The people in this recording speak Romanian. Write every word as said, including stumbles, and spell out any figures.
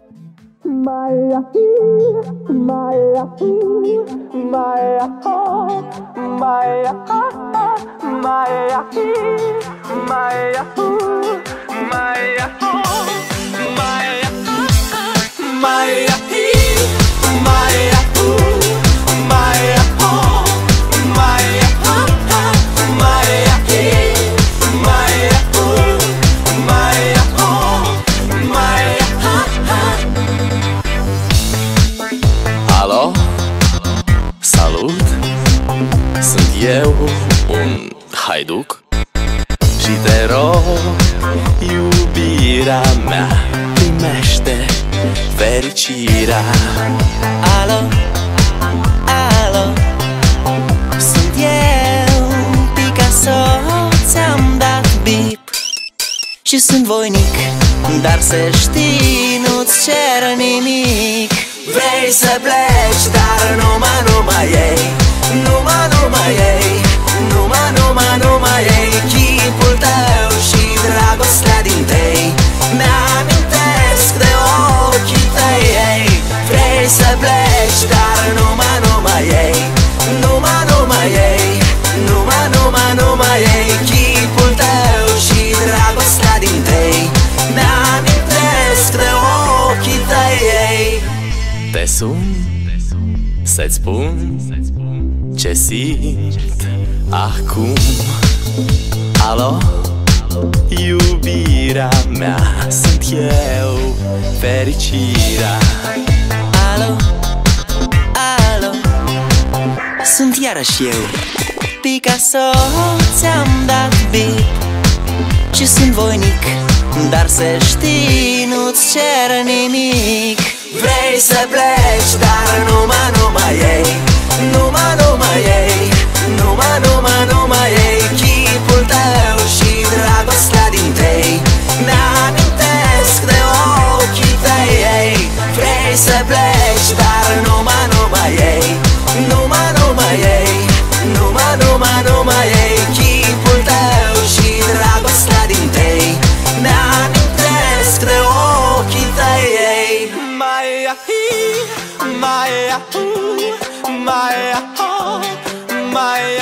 Maya, Maya, Maya, Maya, Maya, Maya, Maya, Maya, Maya, Maya, Alo, salut, sunt eu, un haiduc și te rog, iubirea mea, primește fericirea. Alo, alo, sunt eu, Picasso, ți-am dat bip și sunt voinic, dar să știi, nu-ți cer nimic. Vrei să pleci, dar numai, numai ei, numai, numai ei, numai, numai, numai ei, chipul tău și dragostea din tei, mi-amintesc de ochii tăi, ei. Vrei să pleci, dar numai, numai ei, numai, numai ei, numai, numai, numai ei, chipul tău și dragostea din tei, mi-amintesc de ochii tăi, ei. Te sun să-ți spun ce simt acum. Alo, iubirea mea, sunt eu, fericirea. Alo, alo, sunt iarăși eu, Picasso, ți-am dat bip și sunt voinic, dar să știi, nu-ți cer nimic. Vrei să pleci, dar numai, numai ei, numai, numai ei, numai, numai, numai ei, chipul tău și dragostea din tei, mi-amintesc de ochii tăi, ei. Vrei să pleci, dar numai, numai ei, numai, numai ei, numai, numai, numai ei, chipul tău și dragostea din tei, mi-amintesc de ochii tăi, ei. Maya, Maya, Maya, Maya.